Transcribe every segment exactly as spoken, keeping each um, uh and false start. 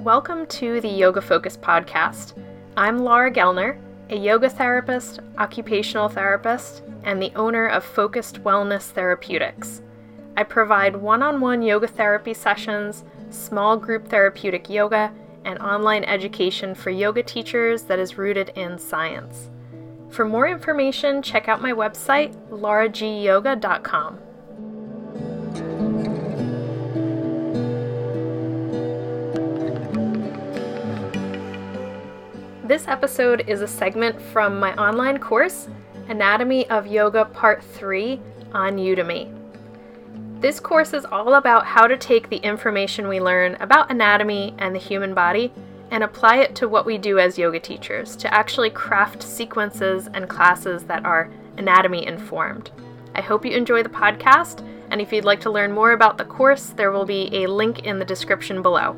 Welcome to the Yoga Focus podcast. I'm Laura Gellner, a yoga therapist, occupational therapist, and the owner of Focused Wellness Therapeutics. I provide one-on-one yoga therapy sessions, small group therapeutic yoga, and online education for yoga teachers that is rooted in science. For more information, check out my website, laura g yoga dot com. This episode is a segment from my online course, Anatomy of Yoga Part three on Udemy. This course is all about how to take the information we learn about anatomy and the human body and apply it to what we do as yoga teachers to actually craft sequences and classes that are anatomy informed. I hope you enjoy the podcast, and if you'd like to learn more about the course, there will be a link in the description below.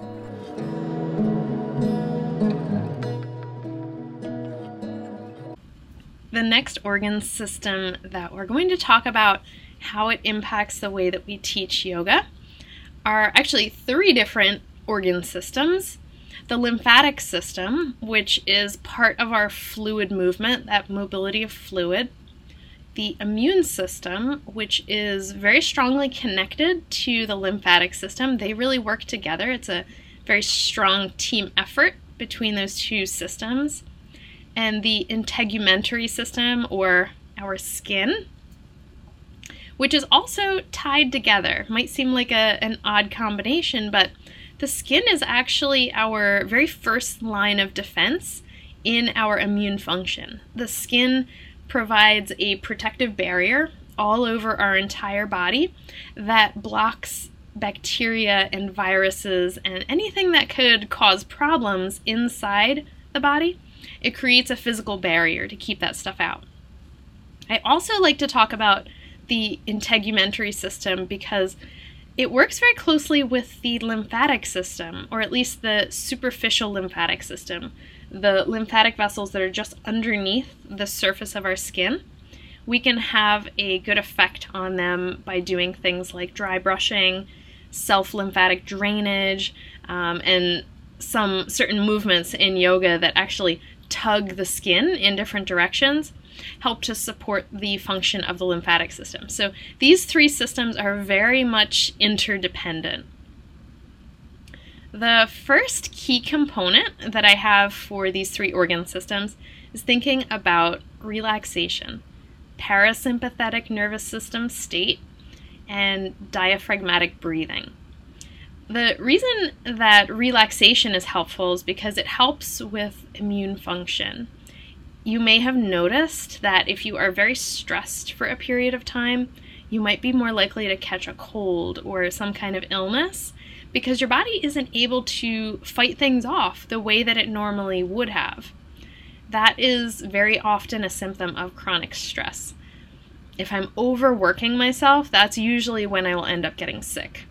The next organ system that we're going to talk about how it impacts the way that we teach yoga are actually three different organ systems. The lymphatic system, which is part of our fluid movement, that mobility of fluid. The immune system, which is very strongly connected to the lymphatic system. They really work together. It's a very strong team effort between those two systems. And the integumentary system, or our skin, which is also tied together. Might seem like a, an odd combination, but the skin is actually our very first line of defense in our immune function. The skin provides a protective barrier all over our entire body that blocks bacteria and viruses and anything that could cause problems inside the body. It creates a physical barrier to keep that stuff out. I also like to talk about the integumentary system because it works very closely with the lymphatic system, or at least the superficial lymphatic system, the lymphatic vessels that are just underneath the surface of our skin. We can have a good effect on them by doing things like dry brushing, self-lymphatic drainage, um, and some certain movements in yoga that actually tug the skin in different directions help to support the function of the lymphatic system. So these three systems are very much interdependent. The first key component that I have for these three organ systems is thinking about relaxation, parasympathetic nervous system state, and diaphragmatic breathing. The reason that relaxation is helpful is because it helps with immune function. You may have noticed that if you are very stressed for a period of time, you might be more likely to catch a cold or some kind of illness because your body isn't able to fight things off the way that it normally would have. That is very often a symptom of chronic stress. If I'm overworking myself, that's usually when I will end up getting sick.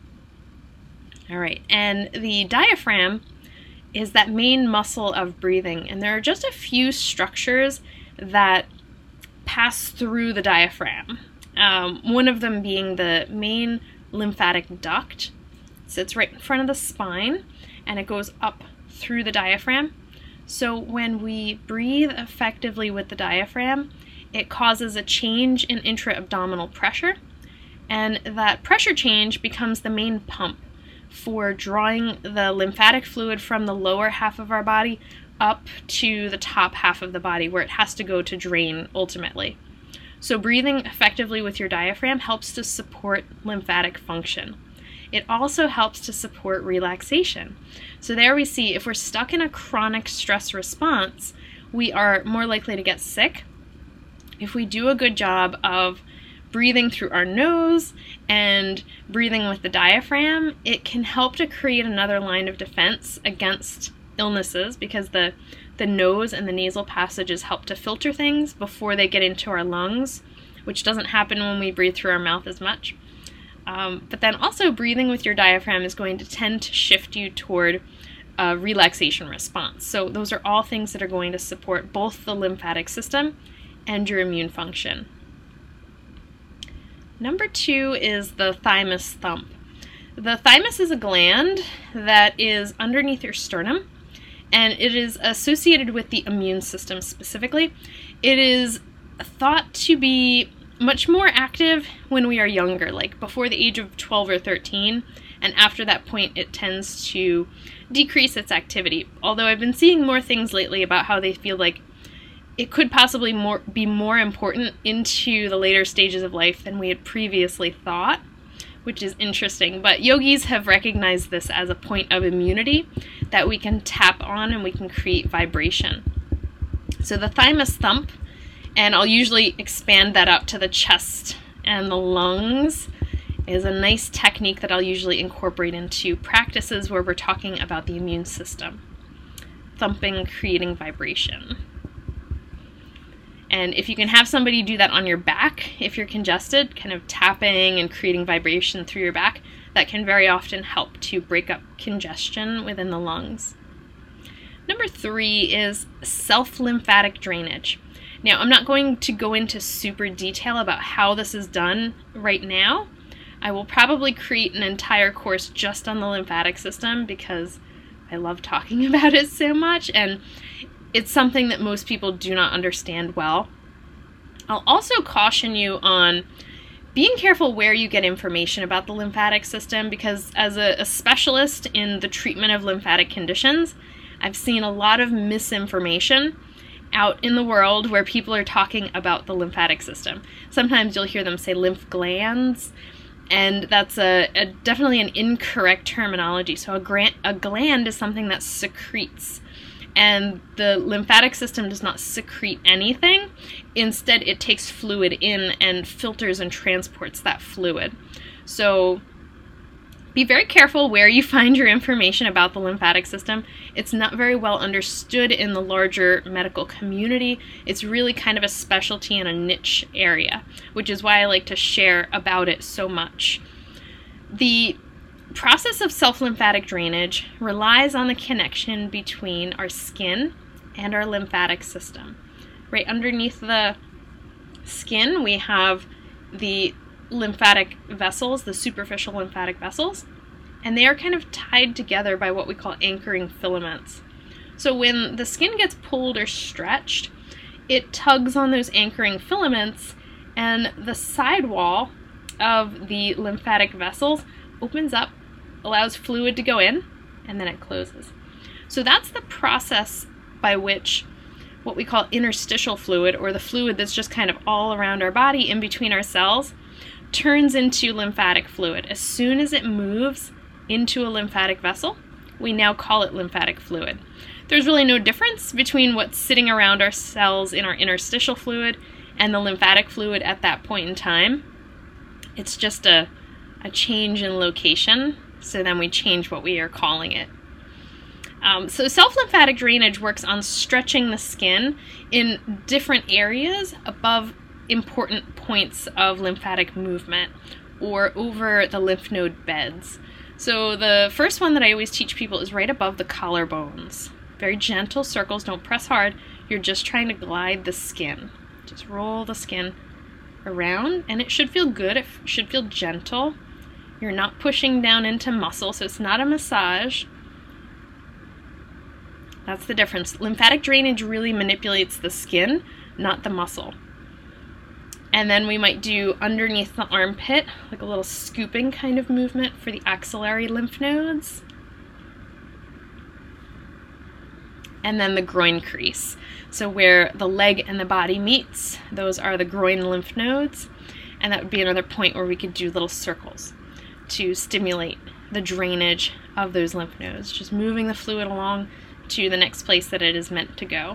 All right, and the diaphragm is that main muscle of breathing, and there are just a few structures that pass through the diaphragm. Um, one of them being the main lymphatic duct. It sits right in front of the spine, and it goes up through the diaphragm. So when we breathe effectively with the diaphragm, it causes a change in intra-abdominal pressure, and that pressure change becomes the main pump for drawing the lymphatic fluid from the lower half of our body up to the top half of the body where it has to go to drain ultimately. So breathing effectively with your diaphragm helps to support lymphatic function. It also helps to support relaxation. So there we see if we're stuck in a chronic stress response, we are more likely to get sick. If we do a good job of breathing through our nose and breathing with the diaphragm, it can help to create another line of defense against illnesses because the, the nose and the nasal passages help to filter things before they get into our lungs, which doesn't happen when we breathe through our mouth as much. Um, but then also breathing with your diaphragm is going to tend to shift you toward a relaxation response. So those are all things that are going to support both the lymphatic system and your immune function. Number two is the thymus thump. The thymus is a gland that is underneath your sternum, and it is associated with the immune system specifically. It is thought to be much more active when we are younger, like before the age of twelve or thirteen, and after that point it tends to decrease its activity. Although I've been seeing more things lately about how they feel like it could possibly more, be more important into the later stages of life than we had previously thought, which is interesting. But yogis have recognized this as a point of immunity that we can tap on and we can create vibration. So the thymus thump, and I'll usually expand that out to the chest and the lungs, is a nice technique that I'll usually incorporate into practices where we're talking about the immune system. Thumping, creating vibration. And if you can have somebody do that on your back, if you're congested, kind of tapping and creating vibration through your back, that can very often help to break up congestion within the lungs. Number three is self-lymphatic drainage. Now, I'm not going to go into super detail about how this is done right now. I will probably create an entire course just on the lymphatic system because I love talking about it so much, and it's something that most people do not understand well. I'll also caution you on being careful where you get information about the lymphatic system, because as a, a specialist in the treatment of lymphatic conditions, I've seen a lot of misinformation out in the world where people are talking about the lymphatic system. Sometimes you'll hear them say lymph glands, and that's a, a definitely an incorrect terminology. So a, gra- a gland is something that secretes, and the lymphatic system does not secrete anything. Instead, it takes fluid in and filters and transports that fluid. So be very careful where you find your information about the lymphatic system. It's not very well understood in the larger medical community. It's really kind of a specialty in a niche area, which is why I like to share about it so much. The process of self-lymphatic drainage relies on the connection between our skin and our lymphatic system. Right underneath the skin, we have the lymphatic vessels, the superficial lymphatic vessels, and they are kind of tied together by what we call anchoring filaments. So when the skin gets pulled or stretched, it tugs on those anchoring filaments, and the sidewall of the lymphatic vessels opens up, allows fluid to go in, and then it closes. So that's the process by which what we call interstitial fluid, or the fluid that's just kind of all around our body in between our cells, turns into lymphatic fluid. As soon as it moves into a lymphatic vessel, we now call it lymphatic fluid. There's really no difference between what's sitting around our cells in our interstitial fluid and the lymphatic fluid at that point in time. It's just a, a change in location, so then we change what we are calling it. Um, so self-lymphatic drainage works on stretching the skin in different areas above important points of lymphatic movement or over the lymph node beds. So the first one that I always teach people is right above the collarbones. Very gentle circles, don't press hard. You're just trying to glide the skin. Just roll the skin around, and it should feel good. It should feel gentle. You're not pushing down into muscle, so it's not a massage. That's the difference. Lymphatic drainage really manipulates the skin, not the muscle. And then we might do underneath the armpit, like a little scooping kind of movement for the axillary lymph nodes. And then the groin crease. So where the leg and the body meets, those are the groin lymph nodes. And that would be another point where we could do little circles to stimulate the drainage of those lymph nodes, just moving the fluid along to the next place that it is meant to go.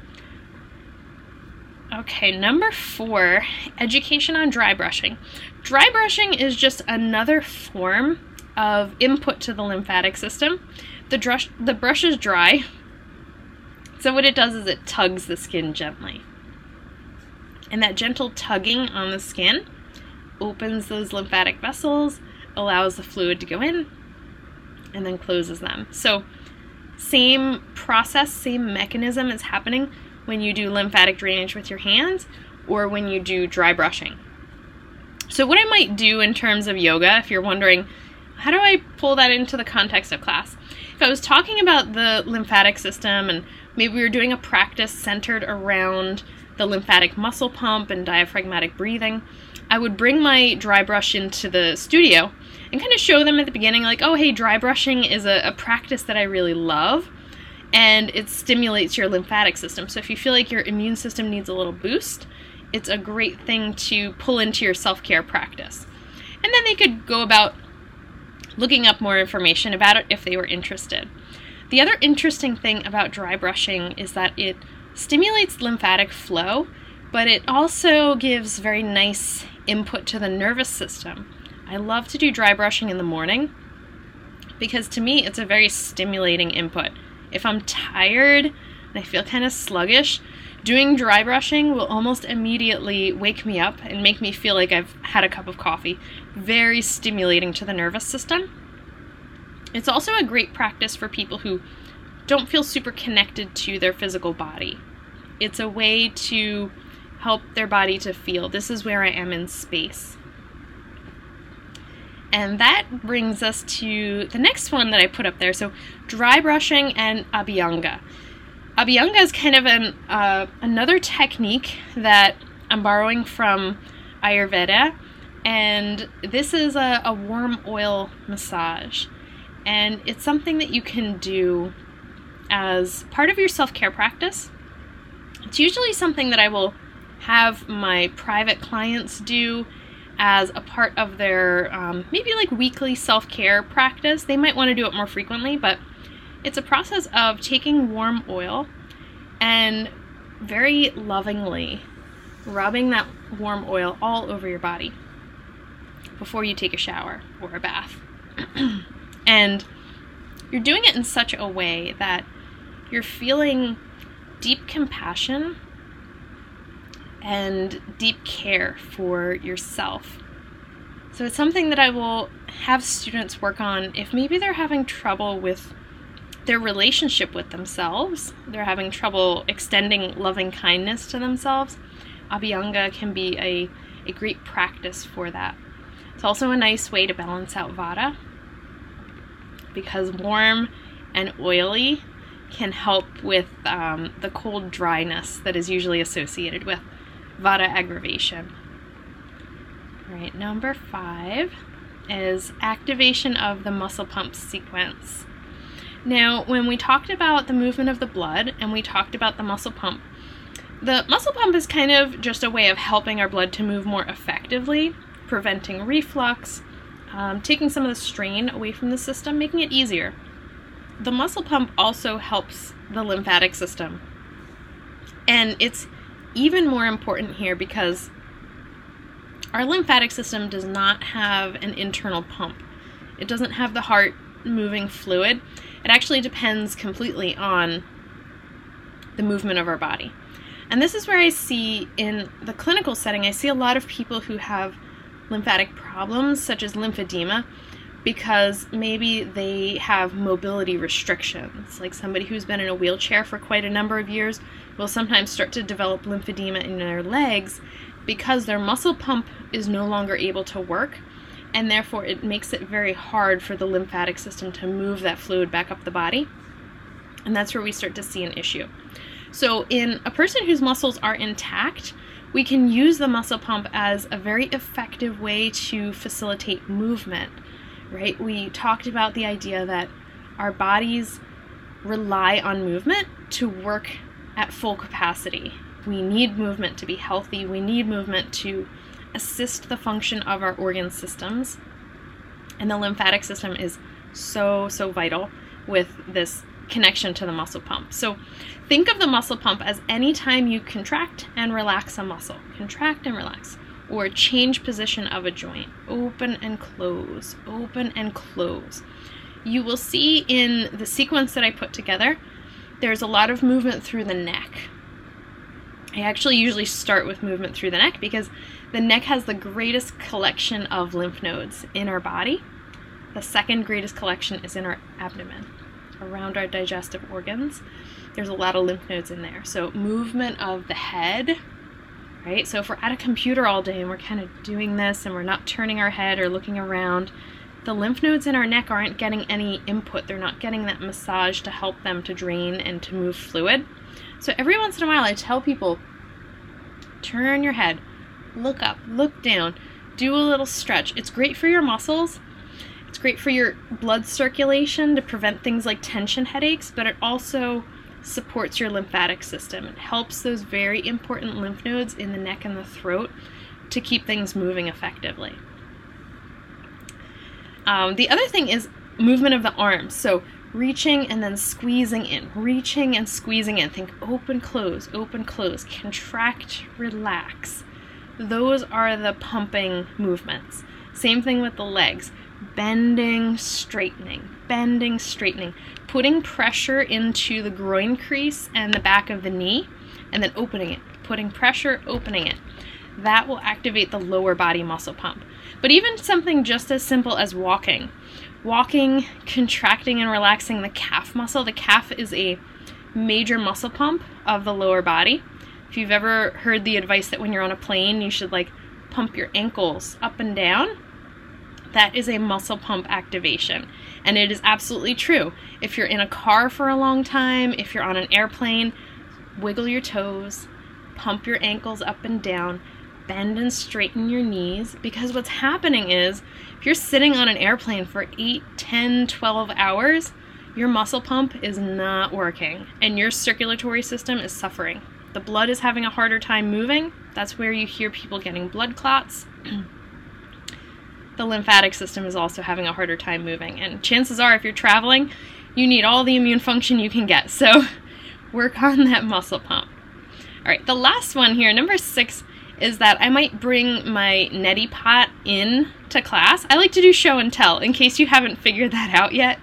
Okay, number four, education on dry brushing. Dry brushing is just another form of input to the lymphatic system. The, drush, the brush is dry, so what it does is it tugs the skin gently. And that gentle tugging on the skin opens those lymphatic vessels, allows the fluid to go in, and then closes them. So same process, same mechanism is happening when you do lymphatic drainage with your hands or when you do dry brushing. So what I might do in terms of yoga, if you're wondering how do I pull that into the context of class? If I was talking about the lymphatic system and maybe we were doing a practice centered around the lymphatic muscle pump and diaphragmatic breathing, I would bring my dry brush into the studio and kind of show them at the beginning, like, oh, hey, dry brushing is a, a practice that I really love, and it stimulates your lymphatic system. So if you feel like your immune system needs a little boost, it's a great thing to pull into your self-care practice. And then they could go about looking up more information about it if they were interested. The other interesting thing about dry brushing is that it stimulates lymphatic flow, but it also gives very nice input to the nervous system. I love to do dry brushing in the morning because to me it's a very stimulating input. If I'm tired and I feel kind of sluggish, doing dry brushing will almost immediately wake me up and make me feel like I've had a cup of coffee. Very stimulating to the nervous system. It's also a great practice for people who don't feel super connected to their physical body. It's a way to help their body to feel, this is where I am in space. And that brings us to the next one that I put up there. So dry brushing and Abhyanga. Abhyanga is kind of an uh, another technique that I'm borrowing from Ayurveda, and this is a, a warm oil massage. And it's something that you can do as part of your self-care practice. It's usually something that I will have my private clients do as a part of their um, maybe like weekly self-care practice. They might want to do it more frequently, but it's a process of taking warm oil and very lovingly rubbing that warm oil all over your body before you take a shower or a bath. And you're doing it in such a way that you're feeling deep compassion and deep care for yourself. So it's something that I will have students work on if maybe they're having trouble with their relationship with themselves, they're having trouble extending loving kindness to themselves. Abhyanga can be a, a great practice for that. It's also a nice way to balance out Vata, because warm and oily can help with um, the cold dryness that is usually associated with Vata aggravation. All right, number five is activation of the muscle pump sequence. Now, when we talked about the movement of the blood and we talked about the muscle pump, the muscle pump is kind of just a way of helping our blood to move more effectively, preventing reflux, um, taking some of the strain away from the system, making it easier. The muscle pump also helps the lymphatic system. And it's even more important here because our lymphatic system does not have an internal pump. It doesn't have the heart moving fluid. It actually depends completely on the movement of our body. And this is where I see in the clinical setting, I see a lot of people who have lymphatic problems such as lymphedema because maybe they have mobility restrictions. Like somebody who's been in a wheelchair for quite a number of years will sometimes start to develop lymphedema in their legs because their muscle pump is no longer able to work, and therefore it makes it very hard for the lymphatic system to move that fluid back up the body. And that's where we start to see an issue. So in a person whose muscles are intact, we can use the muscle pump as a very effective way to facilitate movement, right? We talked about the idea that our bodies rely on movement to work at full capacity. We need movement to be healthy. We need movement to assist the function of our organ systems. And the lymphatic system is so, so vital with this connection to the muscle pump. So think of the muscle pump as any time you contract and relax a muscle. Contract and relax. Or change position of a joint. Open and close. Open and close. You will see in the sequence that I put together, there's a lot of movement through the neck. I actually usually start with movement through the neck because the neck has the greatest collection of lymph nodes in our body. The second greatest collection is in our abdomen, around our digestive organs. There's a lot of lymph nodes in there. So movement of the head, right? So if we're at a computer all day and we're kind of doing this and we're not turning our head or looking around, the lymph nodes in our neck aren't getting any input. They're not getting that massage to help them to drain and to move fluid. So every once in a while I tell people, turn your head, look up, look down, do a little stretch. It's great for your muscles. It's great for your blood circulation to prevent things like tension headaches, but it also supports your lymphatic system. It helps those very important lymph nodes in the neck and the throat to keep things moving effectively. Um, the other thing is movement of the arms. So reaching and then squeezing in, reaching and squeezing in. Think open, close, open, close, contract, relax. Those are the pumping movements. Same thing with the legs. Bending, straightening, bending, straightening, putting pressure into the groin crease and the back of the knee, and then opening it, putting pressure, opening it. That will activate the lower body muscle pump. But even something just as simple as walking, walking, contracting and relaxing the calf muscle. The calf is a major muscle pump of the lower body. If you've ever heard the advice that when you're on a plane, you should like pump your ankles up and down, that is a muscle pump activation. And it is absolutely true. If you're in a car for a long time, if you're on an airplane, wiggle your toes, pump your ankles up and down, bend and straighten your knees, because what's happening is if you're sitting on an airplane for eight, ten, twelve hours, your muscle pump is not working and your circulatory system is suffering. The blood is having a harder time moving. That's where you hear people getting blood clots. The lymphatic system is also having a harder time moving, and chances are if you're traveling, you need all the immune function you can get, so work on that muscle pump. All right, the last one here, number six, is that I might bring my neti pot in to class. I like to do show and tell, in case you haven't figured that out yet.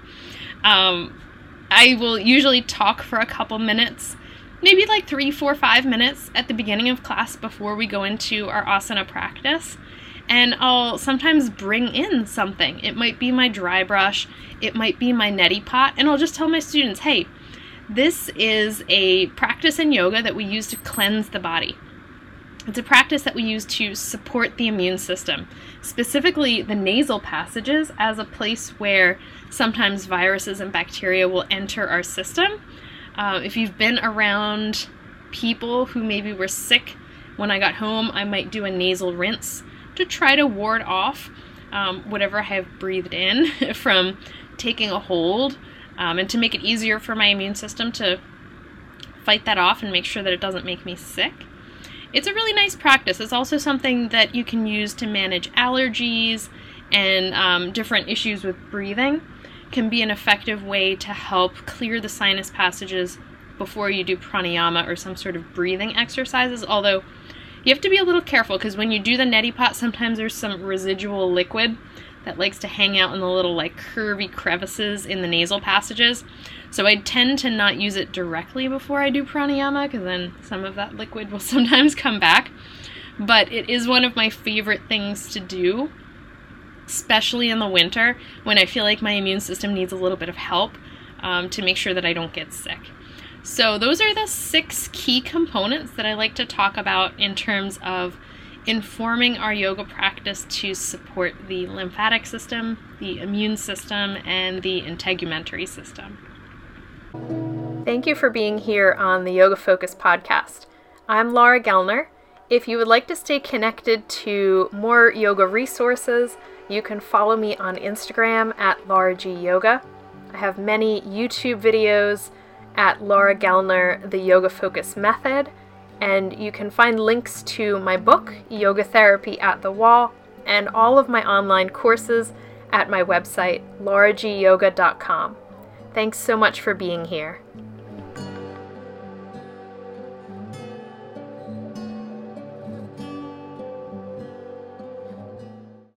Um, I will usually talk for a couple minutes, maybe like three, four, five minutes at the beginning of class before we go into our asana practice. And I'll sometimes bring in something. It might be my dry brush, it might be my neti pot, and I'll just tell my students, hey, this is a practice in yoga that we use to cleanse the body. It's a practice that we use to support the immune system, specifically the nasal passages as a place where sometimes viruses and bacteria will enter our system. Uh, if you've been around people who maybe were sick, when I got home, I might do a nasal rinse to try to ward off um, whatever I have breathed in from taking a hold, um, and to make it easier for my immune system to fight that off and make sure that it doesn't make me sick. It's a really nice practice. It's also something that you can use to manage allergies and um, different issues with breathing. Can be an effective way to help clear the sinus passages before you do pranayama or some sort of breathing exercises, although you have to be a little careful because when you do the neti pot, sometimes there's some residual liquid that likes to hang out in the little like curvy crevices in the nasal passages. So I tend to not use it directly before I do pranayama because then some of that liquid will sometimes come back. But it is one of my favorite things to do, especially in the winter when I feel like my immune system needs a little bit of help um, to make sure that I don't get sick. So those are the six key components that I like to talk about in terms of informing our yoga practice to support the lymphatic system, the immune system, and the integumentary system. Thank you for being here on the Yoga Focus podcast. I'm Laura Gellner. If you would like to stay connected to more yoga resources, you can follow me on Instagram at Laura G Yoga. I have many YouTube videos at Laura Gellner, The Yoga Focus Method, and you can find links to my book, Yoga Therapy at the Wall, and all of my online courses at my website, laura g yoga dot com. Thanks so much for being here.